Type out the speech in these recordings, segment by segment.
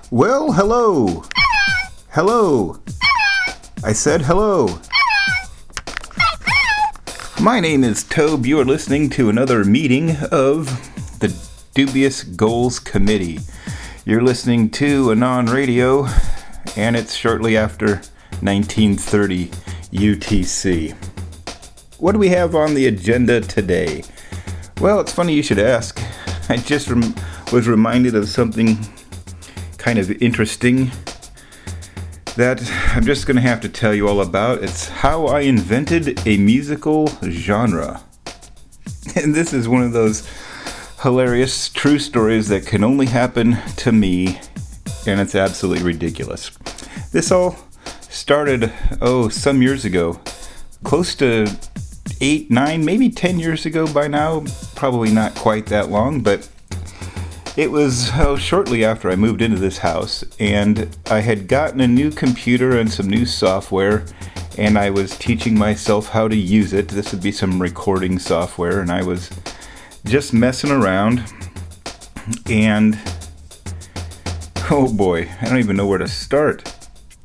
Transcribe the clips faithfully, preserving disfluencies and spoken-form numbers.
Well, hello. Hello. I said hello. My name is Tobe. You are listening to another meeting of the Dubious Goals Committee. You're listening to Anon Radio, and it's shortly after nineteen thirty U T C. What do we have on the agenda today? Well, it's funny you should ask. I just rem- was reminded of something kind of interesting that I'm just going to have to tell you all about. It's how I invented a musical genre. And this is one of those hilarious true stories that can only happen to me, and it's absolutely ridiculous. This all started, oh, some years ago, close to eight, nine, maybe ten years ago by now, probably not quite that long, but it was oh, shortly after I moved into this house, and I had gotten a new computer and some new software, and I was teaching myself how to use it. This would be some recording software, and I was just messing around, and oh boy, I don't even know where to start.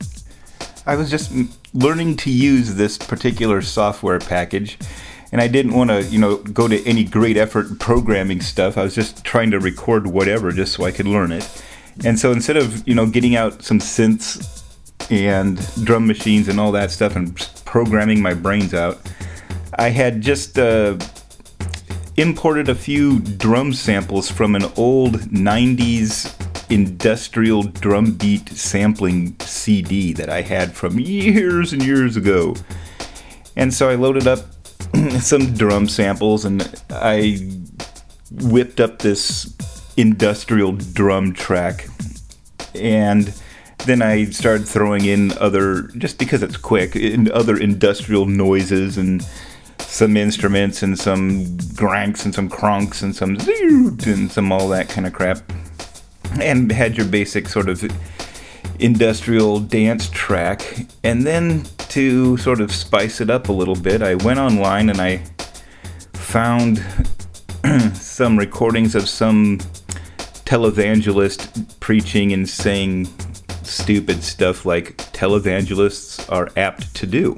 I was just learning to use this particular software package, and I didn't want to, you know, go to any great effort programming stuff. I was just trying to record whatever just so I could learn it. And so instead of, you know, getting out some synths and drum machines and all that stuff and programming my brains out, I had just uh, imported a few drum samples from an old nineties industrial drum beat sampling C D that I had from years and years ago. And so I loaded up some drum samples, and I whipped up this industrial drum track, and then I started throwing in other, just because it's quick, in other industrial noises and some instruments and some granks and some cronks and some zoot and some all that kind of crap, and had your basic sort of industrial dance track. And then to sort of spice it up a little bit, I went online and I found some recordings of some televangelist preaching and saying stupid stuff like televangelists are apt to do.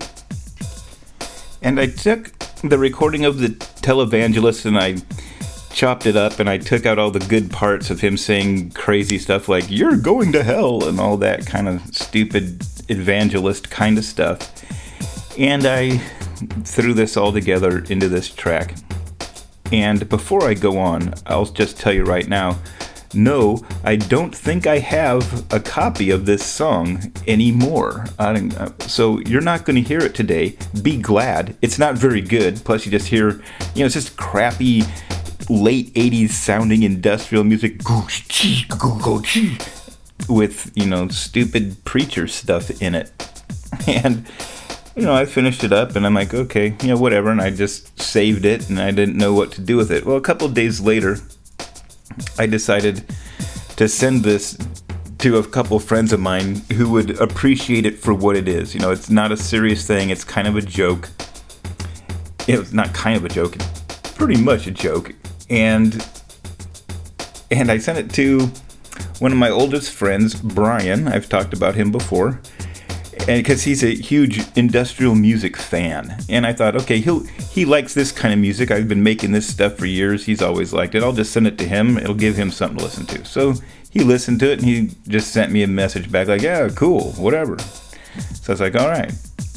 And I took the recording of the televangelist and I chopped it up, and I took out all the good parts of him saying crazy stuff like, "You're going to hell," and all that kind of stupid evangelist kind of stuff. And I threw this all together into this track. And before I go on, I'll just tell you right now, no, I don't think I have a copy of this song anymore. I don't, so you're not going to hear it today. Be glad. It's not very good. Plus you just hear, you know, it's just crappy late eighties sounding industrial music with, you know, stupid preacher stuff in it. And, you know, I finished it up and I'm like, okay, you know, whatever. And I just saved it and I didn't know what to do with it. Well, a couple of days later, I decided to send this to a couple of friends of mine who would appreciate it for what it is. You know, it's not a serious thing. It's kind of a joke. It's not kind of a joke. It's pretty much a joke. And and I sent it to one of my oldest friends, Brian. I've talked about him before, and because he's a huge industrial music fan. And I thought, okay, he'll he likes this kind of music. I've been making this stuff for years. He's always liked it. I'll just send it to him. It'll give him something to listen to. So he listened to it, and he just sent me a message back like, yeah, cool, whatever. So I was like, all right.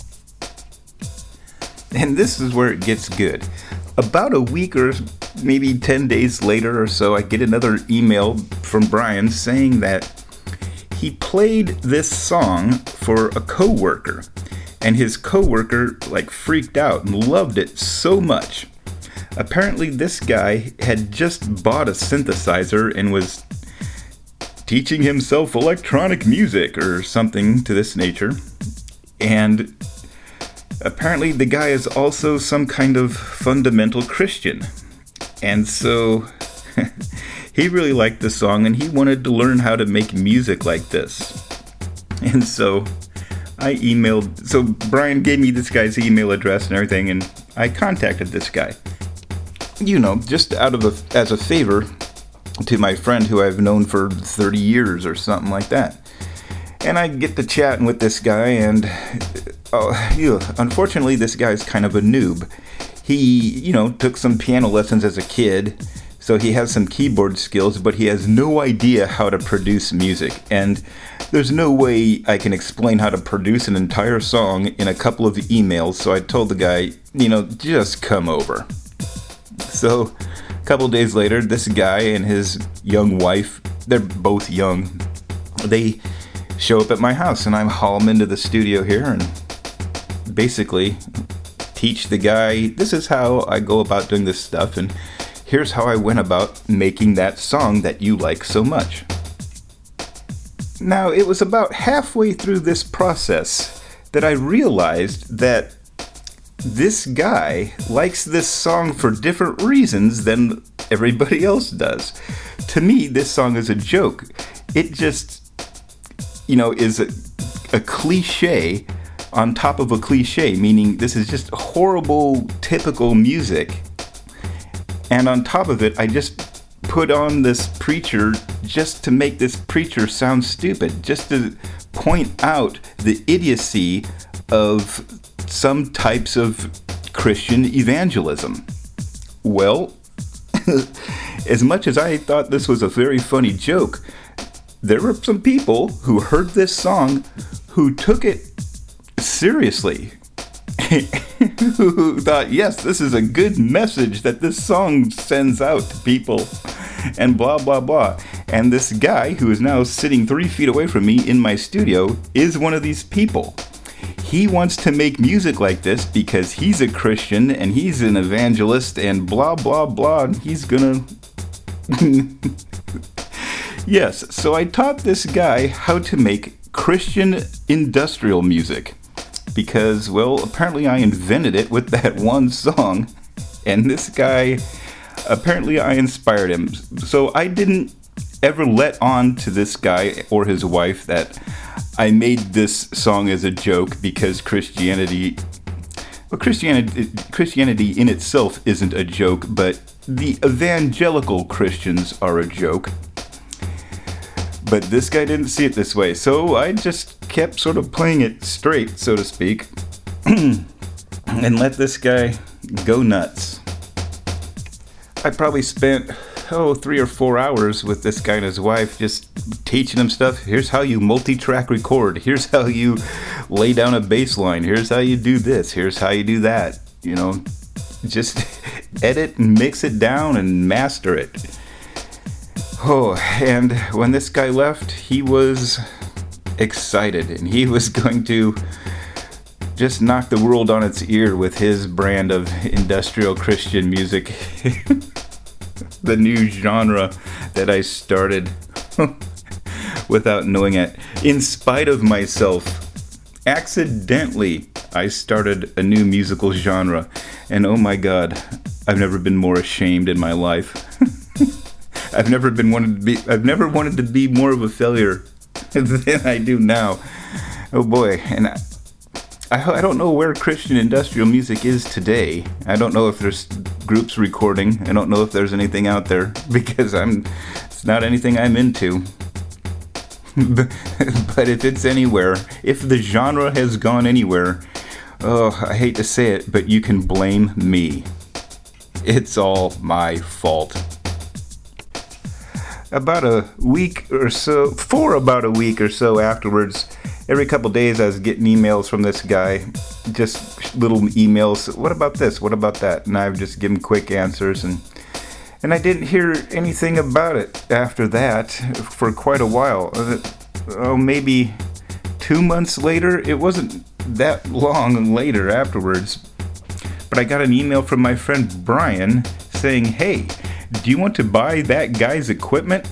And this is where it gets good. About a week or maybe ten days later or so, I get another email from Brian saying that he played this song for a coworker, and his coworker like freaked out and loved it so much. Apparently this guy had just bought a synthesizer and was teaching himself electronic music or something to this nature, and apparently the guy is also some kind of fundamental Christian. And so he really liked the song and he wanted to learn how to make music like this. And so I emailed, so Brian gave me this guy's email address and everything, and I contacted this guy. You know, just out of a, as a favor, to my friend who I've known for thirty years or something like that. And I get to chatting with this guy, and uh, you know, unfortunately, this guy's kind of a noob. He, you know, took some piano lessons as a kid, so he has some keyboard skills, but he has no idea how to produce music. And there's no way I can explain how to produce an entire song in a couple of emails, so I told the guy, you know, just come over. So a couple days later, this guy and his young wife, they're both young, they show up at my house, and I haul them into the studio here and basically teach the guy, this is how I go about doing this stuff, and here's how I went about making that song that you like so much. Now, it was about halfway through this process that I realized that this guy likes this song for different reasons than everybody else does. To me, this song is a joke. It just, you know, is a, a cliche on top of a cliche, meaning this is just horrible, typical music. And on top of it, I just put on this preacher just to make this preacher sound stupid, just to point out the idiocy of some types of Christian evangelism. Well, as much as I thought this was a very funny joke, there were some people who heard this song who took it seriously. Who thought, yes, this is a good message that this song sends out to people, and blah, blah, blah. And this guy, who is now sitting three feet away from me in my studio, is one of these people. He wants to make music like this because he's a Christian and he's an evangelist and blah, blah, blah, and he's gonna... Yes, so I taught this guy how to make Christian industrial music. Because, well, apparently I invented it with that one song, and this guy, apparently I inspired him. So I didn't ever let on to this guy or his wife that I made this song as a joke because Christianity, well, Christianity, Christianity in itself isn't a joke, but the evangelical Christians are a joke. But this guy didn't see it this way, so I just kept sort of playing it straight, so to speak, and let this guy go nuts. I probably spent, oh, three or four hours with this guy and his wife, just teaching him stuff. Here's how you multi-track record. Here's how you lay down a bass line. Here's how you do this. Here's how you do that. You know, just edit and mix it down and master it. Oh, and when this guy left, he was excited, and he was going to just knock the world on its ear with his brand of industrial Christian music. The new genre that I started without knowing it. In spite of myself, accidentally, I started a new musical genre, and oh my God, I've never been more ashamed in my life. I've never been wanted to be. I've never wanted to be more of a failure than I do now. Oh boy! And I, I, I don't know where Christian industrial music is today. I don't know if there's groups recording. I don't know if there's anything out there because I'm. It's not anything I'm into. But if it's anywhere, if the genre has gone anywhere, oh, I hate to say it, but you can blame me. It's all my fault. About a week or so, for about a week or so afterwards, every couple days I was getting emails from this guy, just little emails, what about this, what about that, and I would just give him quick answers, and and I didn't hear anything about it after that for quite a while. Oh, maybe two months later, it wasn't that long later afterwards, but I got an email from my friend Brian saying, hey, do you want to buy that guy's equipment?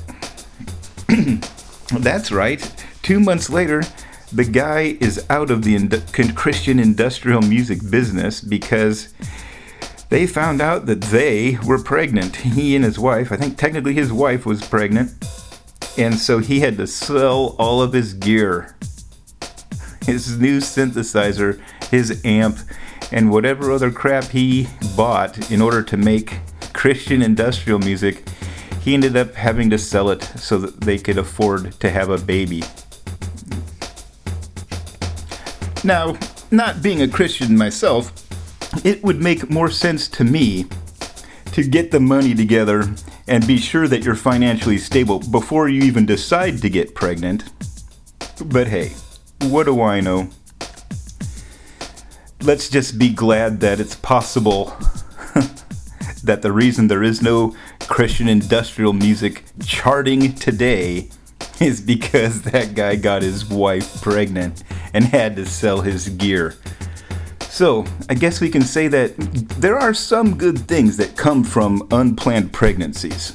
That's right. Two months later, the guy is out of the ind- Christian industrial music business because they found out that they were pregnant. He and his wife, I think technically his wife was pregnant, and so he had to sell all of his gear. His new synthesizer, his amp, and whatever other crap he bought in order to make Christian industrial music. he ended up having to sell it so that they could afford to have a baby. Now, not being a Christian myself, it would make more sense to me to get the money together and be sure that you're financially stable before you even decide to get pregnant. But hey, what do I know? Let's just be glad that it's possible that the reason there is no Christian industrial music charting today is because that guy got his wife pregnant and had to sell his gear. So, I guess we can say that there are some good things that come from unplanned pregnancies.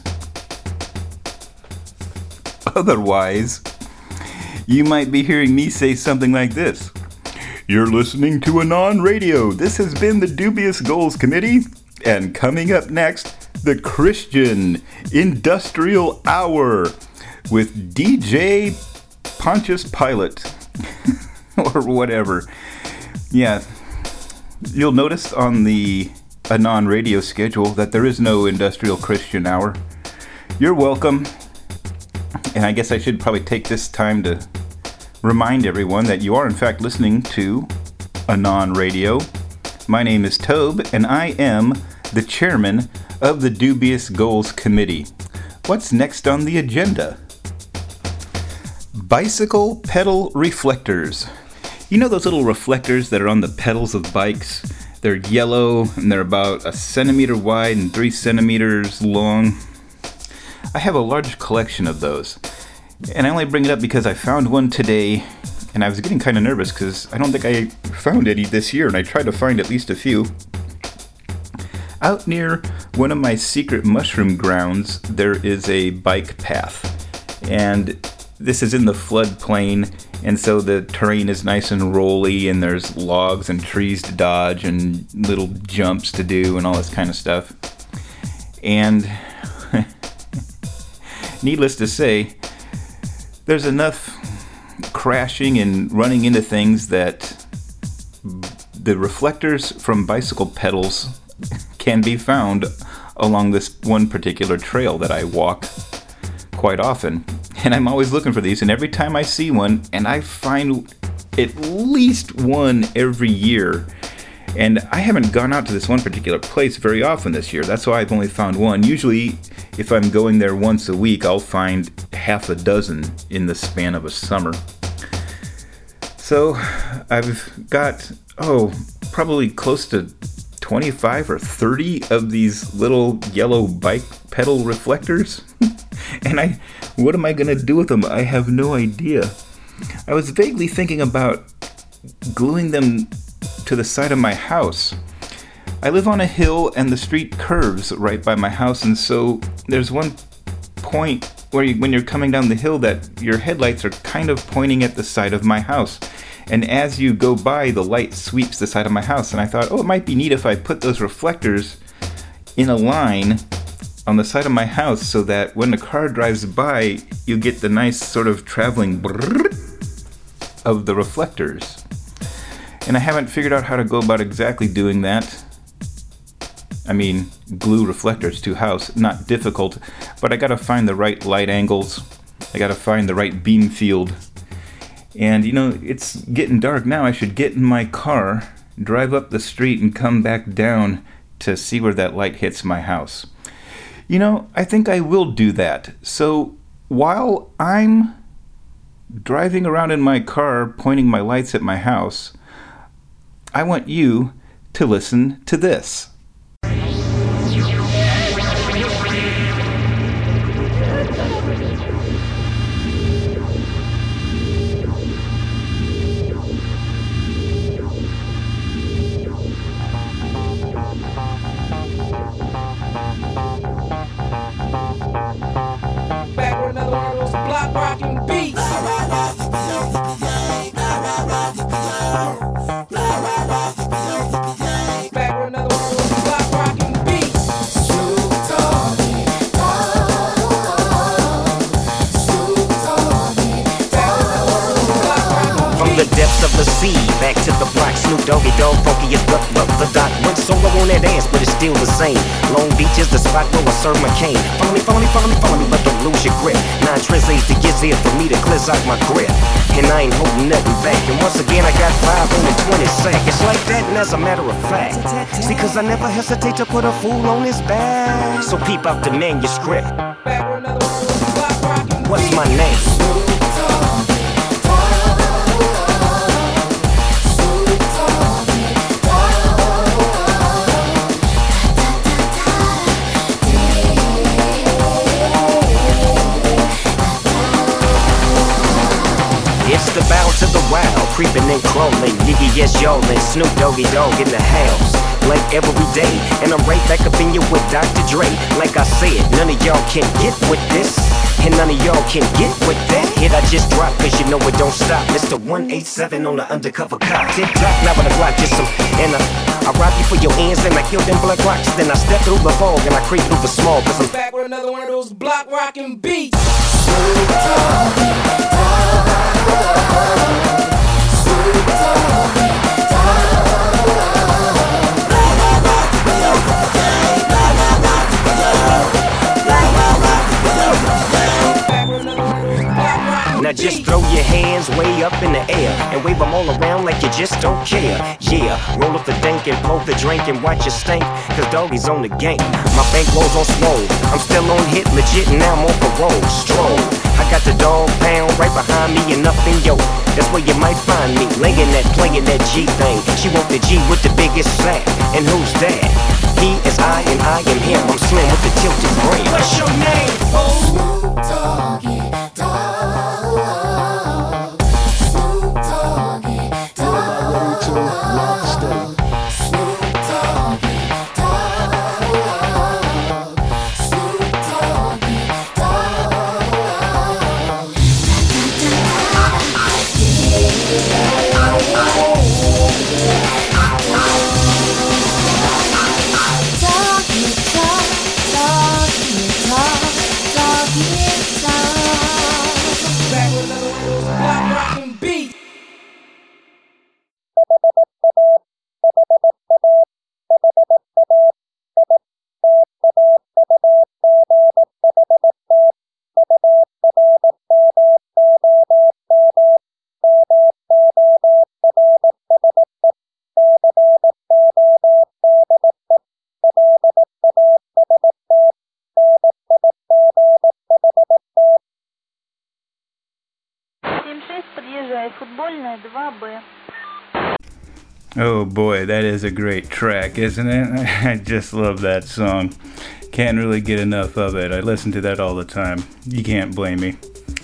Otherwise, you might be hearing me say something like this. You're listening to Anon Radio. This has been the Dubious Goals Committee. And coming up next, the Christian Industrial Hour with D J Pontius Pilate. Or whatever. Yeah. You'll notice on the Anon Radio schedule that there is no Industrial Christian Hour. You're welcome. And I guess I should probably take this time to remind everyone that you are in fact listening to Anon Radio. My name is Tobe, and I am the chairman of the Dubious Goals Committee. What's next on the agenda? Bicycle pedal reflectors. You know those little reflectors that are on the pedals of bikes? They're yellow, and they're about a centimeter wide and three centimeters long. I have a large collection of those. And I only bring it up because I found one today, and I was getting kind of nervous because I don't think I found any this year, and I tried to find at least a few. Out near one of my secret mushroom grounds, there is a bike path, and this is in the floodplain, and so the terrain is nice and rolly, and there's logs and trees to dodge, and little jumps to do, and all this kind of stuff. And needless to say, there's enough crashing and running into things that the reflectors from bicycle pedals can be found along this one particular trail that I walk quite often. And I'm always looking for these, and every time I see one, and I find at least one every year, and I haven't gone out to this one particular place very often this year. That's why I've only found one. Usually, if I'm going there once a week, I'll find half a dozen in the span of a summer. So, I've got, oh, probably close to twenty-five or thirty of these little yellow bike pedal reflectors. And I, what am I going to do with them? I have no idea. I was vaguely thinking about gluing them to the side of my house. I live on a hill and the street curves right by my house, and so there's one point where you, when you're coming down the hill, that your headlights are kind of pointing at the side of my house. And as you go by, the light sweeps the side of my house, and I thought, oh, it might be neat if I put those reflectors in a line on the side of my house so that when the car drives by, you get the nice sort of traveling brrrr of the reflectors. And I haven't figured out how to go about exactly doing that. I mean, glue reflectors to house, not difficult, but I gotta find the right light angles. I gotta find the right beam field. And you know, it's getting dark now. I should get in my car, drive up the street, and come back down to see where that light hits my house. You know, I think I will do that. So while I'm driving around in my car pointing my lights at my house, I want you to listen to this. Back with another one. the depths of the sea. Back to the block, Snoop Doggy Dogg, funky as the, the, the doc. Went solo on that ass, but it's still the same. Long Beach is the spot where I serve my cane. Follow me, follow me, follow me, follow me, but don't lose your grip. Nine translates to get here for me to clear out my grip. And I ain't holding nothing back. And once again, I got five on the twenty sack. It's like that, and as a matter of fact, see, cause I never hesitate to put a fool on his back. So peep out the manuscript. What's my name? It's the bow to the wild, creeping and crawling. Yiggy, yes, y'all, and Snoop Doggy Dogg in the house. Like every day, and I'm right back up in you with Doctor Dre. Like I said, none of y'all can get with this, and none of y'all can get with that hit I just dropped, cause you know it don't stop. Mister one eighty-seven on the undercover cop. Tip top, now with a Glock, just some, and I, I rob you for your ends, and I kill them blood rocks. Then I step through the fog, and I creep through the small, cause I'm back with another one of those block rockin' beats. Snoop Dogg, Snoop Dogg, now just throw your hands way up in the air and wave them all around like you just don't care. Yeah, roll up the dank and poke the drink and watch it stink, cause Doggy's on the gang. My bankroll's on swole, I'm still on hit legit and now I'm on parole. Stroll, I got the dog pound right behind me and up in yo. That's where you might find me, laying that, playing that G thing. She want the G with the biggest sack, and who's that? He is I and I am him, I'm slim with the tilted brain. What's your name, fool? Snoop Doggy Dogg. Oh boy, that is a great track, isn't it? I just love that song. Can't really get enough of it. I listen to that all the time. You can't blame me.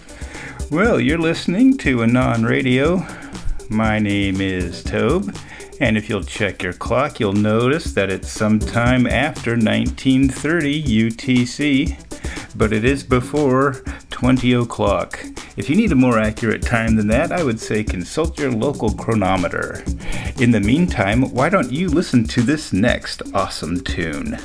Well, you're listening to Anon Radio. My name is Tobe, and if you'll check your clock, you'll notice that it's sometime after nineteen thirty U T C, but it is before twenty o'clock. If you need a more accurate time than that, I would say consult your local chronometer. In the meantime, why don't you listen to this next awesome tune?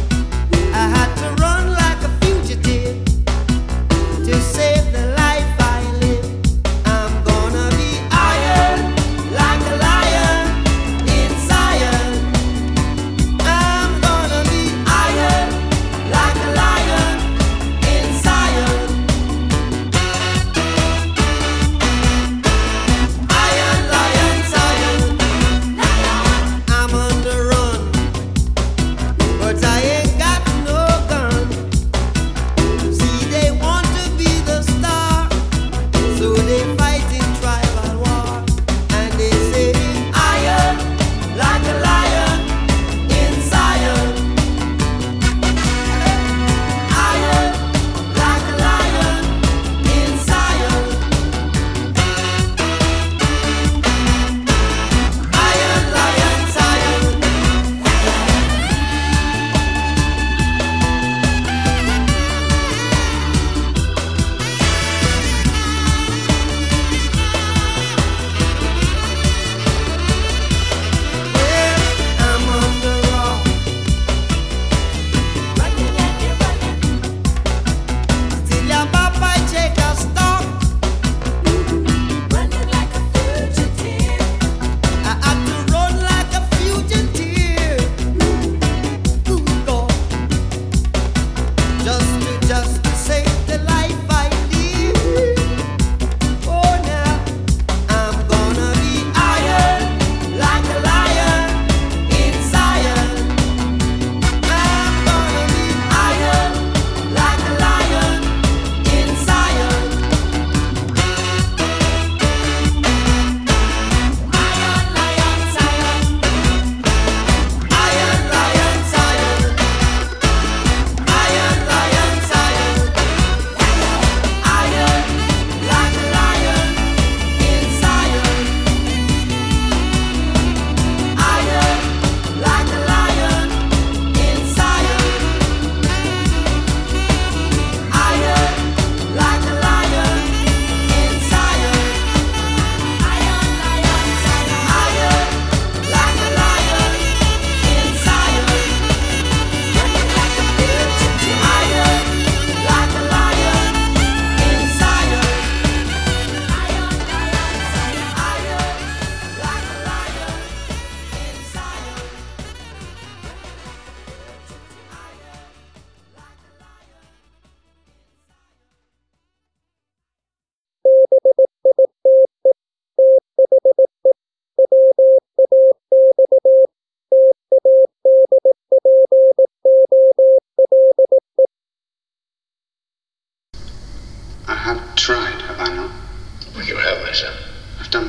To save the life I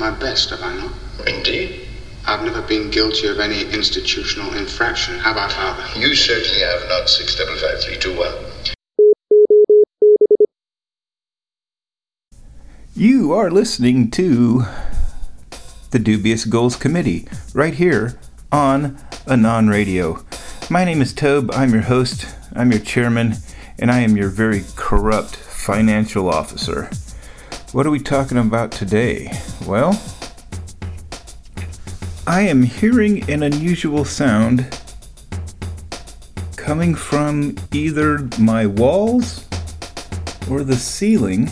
my best, have I not? Indeed. I've never been guilty of any institutional infraction, have I, Father? You certainly have not, six five five three two one. You are listening to the Dubious Goals Committee, right here on Anon Radio. My name is Tobe, I'm your host, I'm your chairman, and I am your very corrupt financial officer. What are we talking about today? Well, I am hearing an unusual sound coming from either my walls or the ceiling.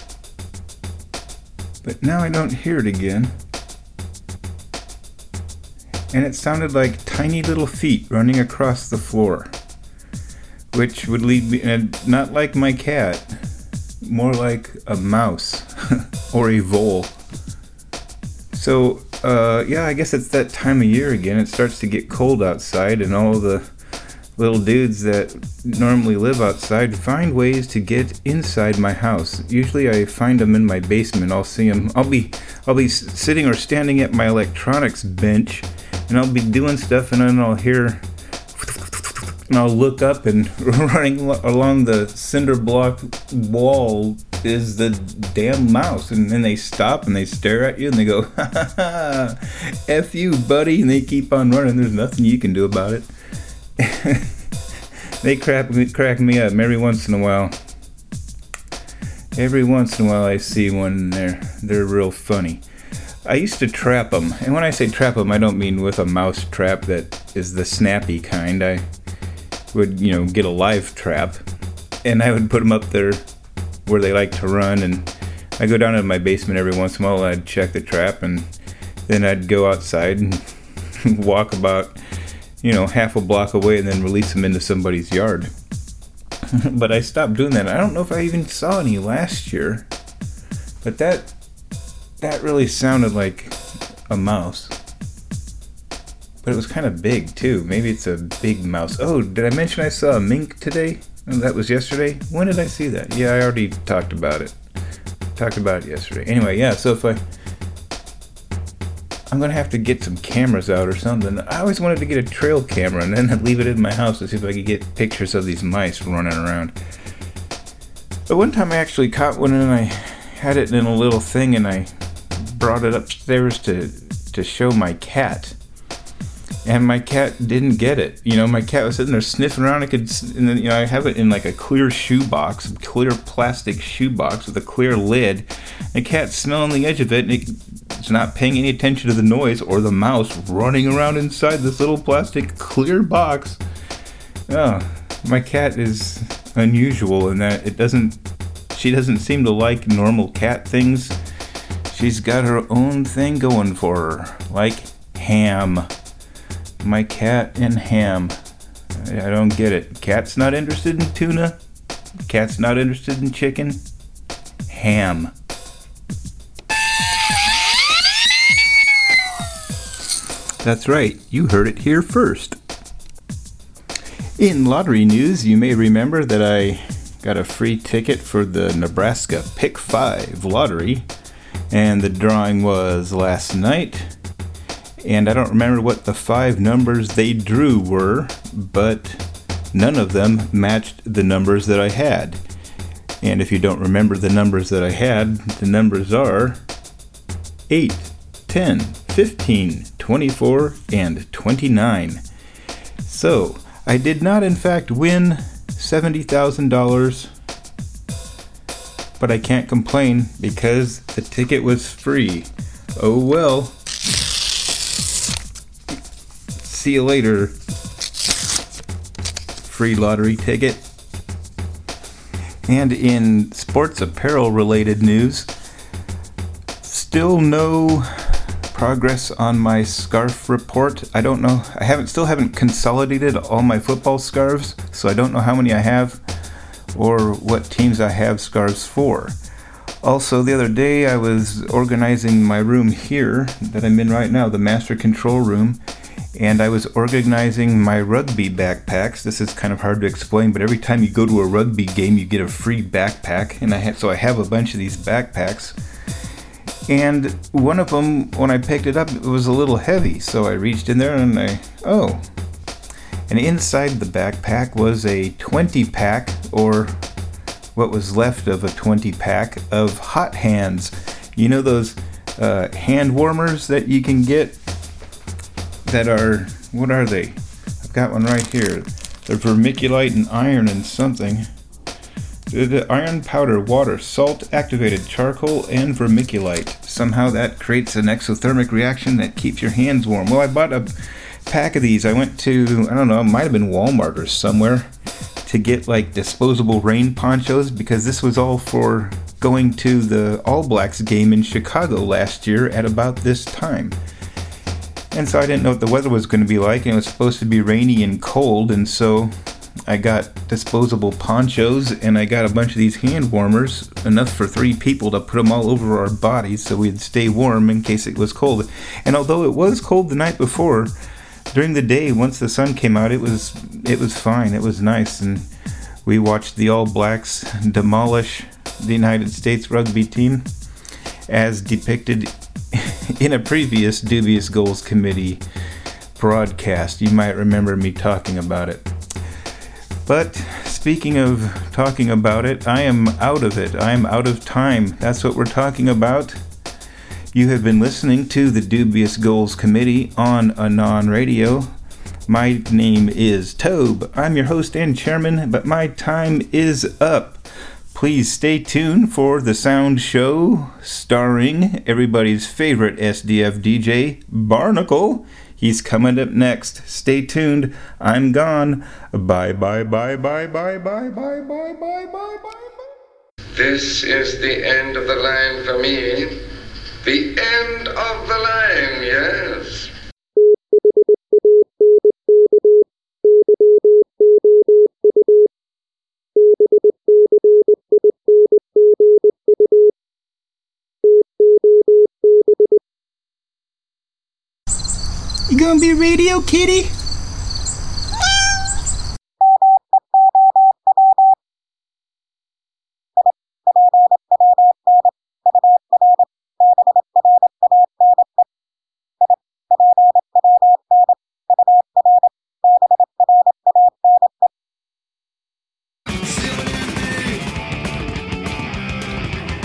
But now I don't hear it again. And it sounded like tiny little feet running across the floor. Which would lead me, and not like my cat, more like a mouse or a vole. So, uh, yeah, I guess it's that time of year again. It starts to get cold outside, and all the little dudes that normally live outside find ways to get inside my house. Usually I find them in my basement. I'll see them. I'll be I'll be sitting or standing at my electronics bench, and I'll be doing stuff, and then I'll hear, and I'll look up, and running along the cinder block wall is the damn mouse. And then they stop and they stare at you and they go, ha ha ha, F you, buddy, and they keep on running. There's nothing you can do about it. They crack, crack me up every once in a while. Every once in a while I see one and they're, they're real funny. I used to trap them, and when I say trap them, I don't mean with a mouse trap that is the snappy kind. I would, you know, get a live trap, and I would put them up there where they like to run, and I go down to my basement every once in a while, and I'd check the trap, and then I'd go outside and walk about, you know, half a block away and then release them into somebody's yard. But I stopped doing that. I don't know if I even saw any last year, but that that really sounded like a mouse. But it was kind of big too. Maybe it's a big mouse. Oh, did I mention I saw a mink today? Oh, that was yesterday? When did I see that? Yeah, I already talked about it. Talked about it yesterday. Anyway, yeah, so if I I'm going to have to get some cameras out or something. I always wanted to get a trail camera and then I'd leave it in my house to see if I could get pictures of these mice running around. But one time I actually caught one and I had it in a little thing and I brought it upstairs to, to show my cat. And my cat didn't get it. You know, my cat was sitting there sniffing around. I could, and then, you know, I have it in like a clear shoebox, a clear plastic shoebox with a clear lid. The cat's smelling the edge of it, and it, it's not paying any attention to the noise or the mouse running around inside this little plastic clear box. Oh, my cat is unusual in that it doesn't, she doesn't seem to like normal cat things. She's got her own thing going for her, like ham. My cat and ham. I don't get it. Cat's not interested in tuna. Cat's not interested in chicken. Ham. That's right. You heard it here first. In lottery news, you may remember that I got a free ticket for the Nebraska Pick five lottery, and the drawing was last night. And I don't remember what the five numbers they drew were, but none of them matched the numbers that I had. And if you don't remember the numbers that I had, the numbers are eight, ten, fifteen, twenty-four, and twenty-nine. So, I did not in fact win seventy thousand dollars, but I can't complain because the ticket was free. Oh well. See you later, free lottery ticket. And in sports apparel related news, still no progress on my scarf report. I don't know, I haven't still haven't consolidated all my football scarves, so I don't know how many I have or what teams I have scarves for. Also, the other day I was organizing my room here that I'm in right now, the master control room, and I was organizing my rugby backpacks. This is kind of hard to explain, but every time you go to a rugby game, you get a free backpack, and I ha- so I have a bunch of these backpacks. And one of them, when I picked it up, it was a little heavy, so I reached in there and I, oh. And inside the backpack was a twenty pack, or what was left of a twenty pack, of Hot Hands. You know those uh, hand warmers that you can get that are, what are they? I've got one right here. They're vermiculite and iron and something. The iron powder, water, salt, activated charcoal, and vermiculite. Somehow that creates an exothermic reaction that keeps your hands warm. Well, I bought a pack of these. I went to, I don't know, it might have been Walmart or somewhere, to get like disposable rain ponchos, because this was all for going to the All Blacks game in Chicago last year at about this time. And so I didn't know what the weather was going to be like, and it was supposed to be rainy and cold, and so I got disposable ponchos, and I got a bunch of these hand warmers, enough for three people to put them all over our bodies so we'd stay warm in case it was cold. And although it was cold the night before, during the day, once the sun came out, it was it was fine. It was nice, and we watched the All Blacks demolish the United States rugby team as depicted in a previous Dubious Goals Committee broadcast. You might remember me talking about it. But speaking of talking about it, I am out of it. I am out of time. That's what we're talking about. You have been listening to the Dubious Goals Committee on Anon Radio. My name is Tobe. I'm your host and chairman, but my time is up. Please stay tuned for The Sound Show, starring everybody's favorite S D F D J, Barnacle. He's coming up next. Stay tuned. I'm gone. Bye, bye, bye, bye, bye, bye, bye, bye, bye, bye, bye. This is the end of the line for me. The end of the line, yes. You gonna be Radio Kitty?